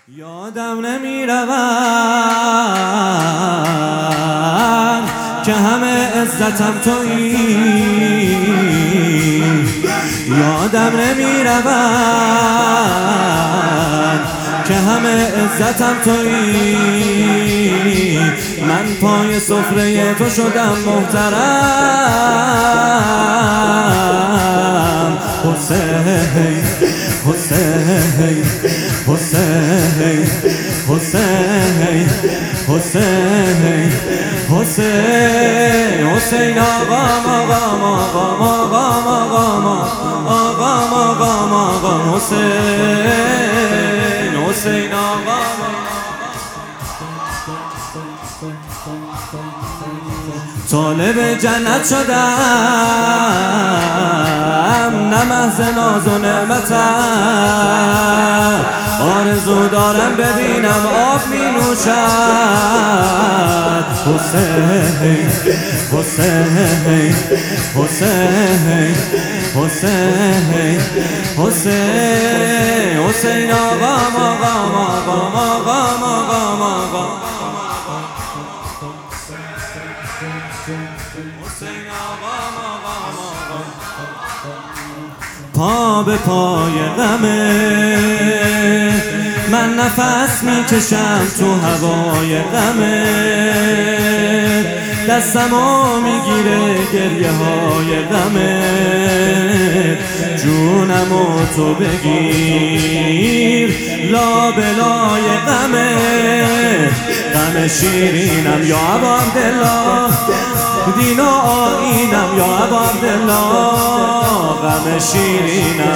یادم نمی رود که همه عزتم تویی، یادم نمی رود که همه عزتم تویی. من پای سفره تو شدم محترم. حسین حسین حسین حسین حسین حسین حسین آقام آقام آقام آقام آقام آقام آقام آقام حسین حسین آقام. طالب جنت شدم نه محض ناز و نعمتم، آرزو دارم ببینم آب می نوشد. حسین حسین حسین حسین حسین حسین آقام آقام آقام آقام آقام آقام حسین آقام آقام آقام. پا به پای غمه من نفس میکشم تو هوای غمه، دستمو میگیره گریه های غمه، جونمو تو بگیر لابلای غمه. غم شیرینم یا ابا عبدالله، دین و آیینم یا ابا عبدالله. غم شیرینم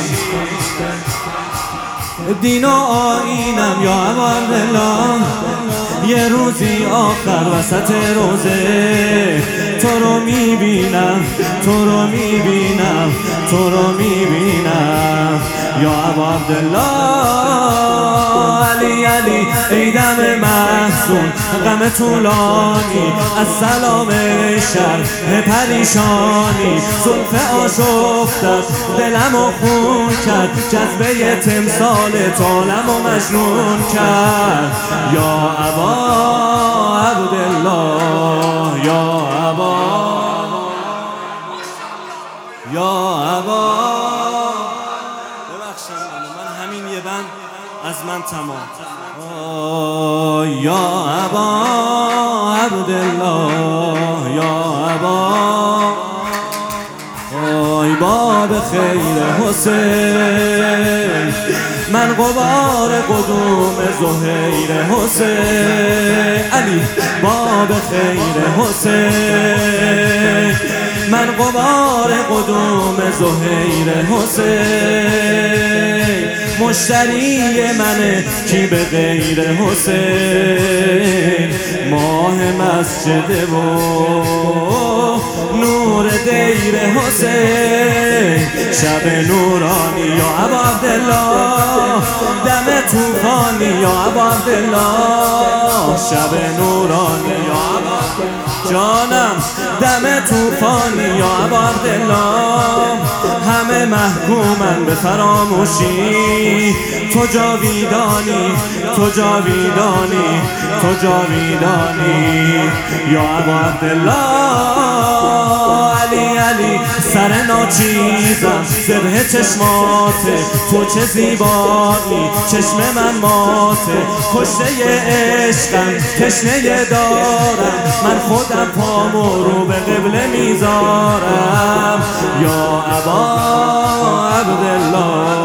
دین و آیینم یا ابا عبدالله. یه روزی آخر وسط روزه تو رو میبینم، تو رو میبینم، تو رو میبینم یا ابا عبدالله. علی علی ای دم محزون غم طولانی، از سلام شرح پریشانی، زلف آشفتت دلم و خون کرد، جذبه تمثال طالم و مجنون کرد یا ابا عبدالله، یا ابا، یا ابا. ببخشید من همین یه بند از من تمام. یا ابا عبدالله، یا ابا. آی باب خیر حسین، من غبار قدوم زهیر حسین. علی باب خیر حسین، من غبار قدوم زهیر حسین. مشتری منه کی به غیر حسین، ماه مسجد و نور دیر حسین. شب نورانی یا ابا عبدالله، دم طوفانی یا ابا عبدالله. شب نورانی یا ابا جانم، دم طوفانی یا ابا عبدالله. همه محکومن به فراموشی، تو جاویدانی، تو جاویدانی، تو جاویدانی یا ابا عبدالله. علی علی سر ناچیزم زبه چشماته، تو چه زیبایی چشم من ماته. کشته عشقم تشنه دارم، من خودم پامو رو به قبله میذارم یا ابا عبدالله.